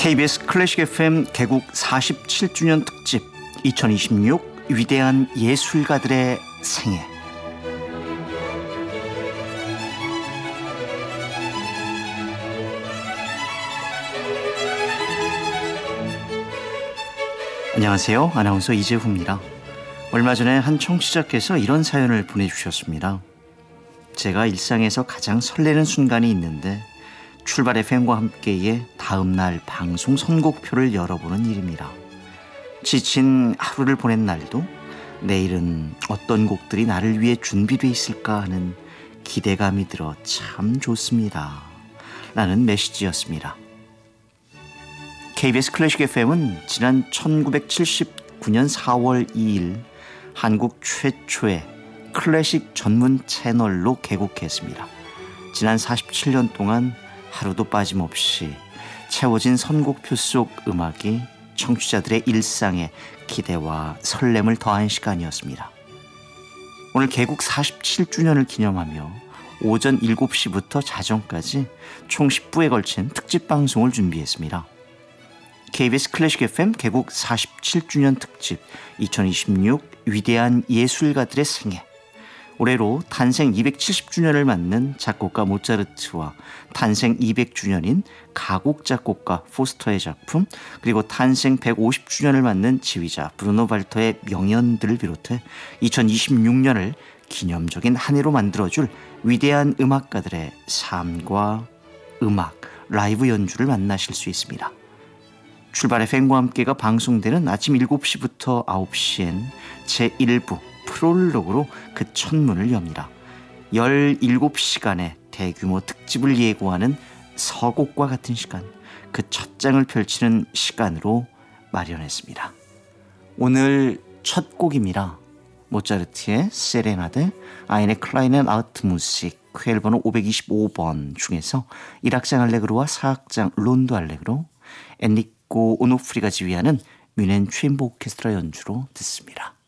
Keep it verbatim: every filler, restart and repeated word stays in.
케이비에스 클래식 에프엠 개국 사십칠 주년 특집 이천이십육 위대한 예술가들의 생애. 안녕하세요. 아나운서 이재후입니다. 얼마 전에 한 청취자께서 이런 사연을 보내주셨습니다. 제가 일상에서 가장 설레는 순간이 있는데 출발 에프엠과 함께의 다음날 방송 선곡표를 열어보는 일입니다. 지친 하루를 보낸 날도 내일은 어떤 곡들이 나를 위해 준비되어 있을까 하는 기대감이 들어 참 좋습니다. 라는 메시지였습니다. 케이비에스 클래식 에프엠은 지난 천구백칠십구 년 사월 이일 한국 최초의 클래식 전문 채널로 개국했습니다. 지난 사십칠 년 동안 하루도 빠짐없이 채워진 선곡표 속 음악이 청취자들의 일상에 기대와 설렘을 더한 시간이었습니다. 오늘 개국 사십칠 주년을 기념하며 오전 일곱 시부터 자정까지 총 십 부에 걸친 특집 방송을 준비했습니다. 케이비에스 클래식 에프엠 개국 사십칠 주년 특집 이천이십육 위대한 예술가들의 생애. 올해로 탄생 이백칠십 주년을 맞는 작곡가 모차르트와 탄생 이백 주년인 가곡 작곡가 포스터의 작품, 그리고 탄생 백오십 주년을 맞는 지휘자 브루노 발터의 명연들을 비롯해 이천이십육 년을 기념적인 한 해로 만들어줄 위대한 음악가들의 삶과 음악, 라이브 연주를 만나실 수 있습니다. 출발 에프엠과 함께가 방송되는 아침 일곱 시부터 아홉 시엔 제일 부 프롤로그로 그 첫문을 엽니다. 열일곱 시간의 대규모 특집을 예고하는 서곡과 같은 시간, 그 첫 장을 펼치는 시간으로 마련했습니다. 오늘 첫 곡입니다. 모차르트의 세레나데, 아인의 클라이넨 아트 무식, 퀘일 번호 오백이십오 번 중에서 일 악장 알레그로와 사 악장 론도 알레그로, 엔리코 오노프리가 지휘하는 뮌헨 챔버 오케스트라 연주로 듣습니다.